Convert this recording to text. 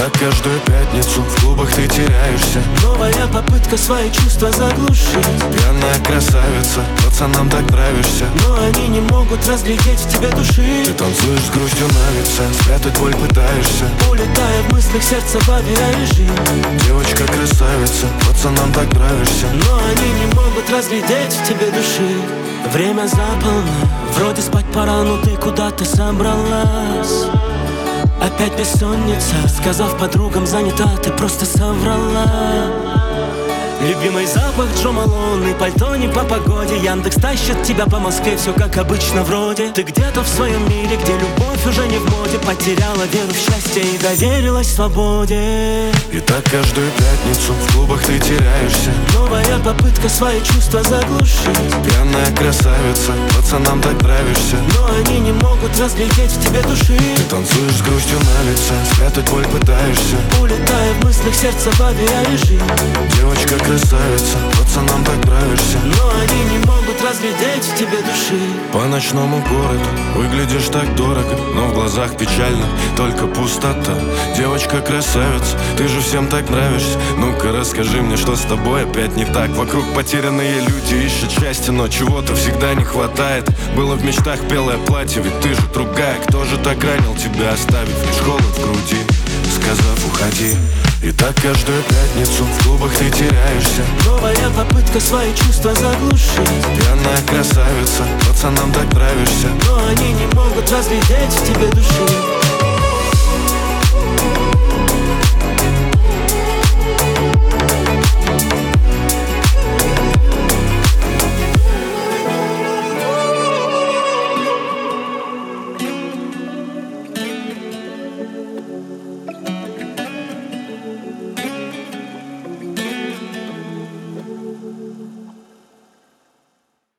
так каждую пятницу в клубах ты теряешься. Новая попытка свои чувства заглушить. Пьяная красавица, пацанам так нравишься, но они не могут разглядеть в тебе души. ты танцуешь с грустью на лице, спрятать боль пытаешься, улетая в мыслях сердца в авиарежим. девочка красавица, пацанам так нравишься, но они не могут разглядеть в тебе души. Время за полночь, вроде спать пора, но ты куда-то собралась. Опять бессонница, сказав подругам занята, ты просто соврала. Любимый запах Джо Малоне, пальто не по погоде. Яндекс тащит тебя по Москве, все как обычно вроде. Ты где-то в своем мире, где любовь уже не в моде. Потеряла веру в счастье и доверилась свободе. и так каждую пятницу в клубах ты теряешься. Новая попытка свои чувства заглушить. Пьяная красавица, пацанам так нравишься, но они не могут разглядеть в тебе души. ты танцуешь с грустью на лице, спрятать боль пытаешься, улетая в мыслях сердца в авиарежим. девочка красавица, пацанам так нравишься, но они не могут разглядеть в тебе души. по ночному городу выглядишь так дорого, но в глазах печально, только пустота. Девочка красавица, ты же всем так нравишься. Ну-ка расскажи мне, что с тобой опять не так. Вокруг потерянные люди ищут счастье, но чего-то всегда не хватает. Было в мечтах белое платье, ведь ты же другая. Кто же так ранил тебя, оставив лишь холод в груди, сказав уходи. И так каждую пятницу в клубах ты теряешься. Новая попытка свои чувства заглушить. Пьяная красавица, пацанам так нравишься, но они не могут разглядеть в тебе души.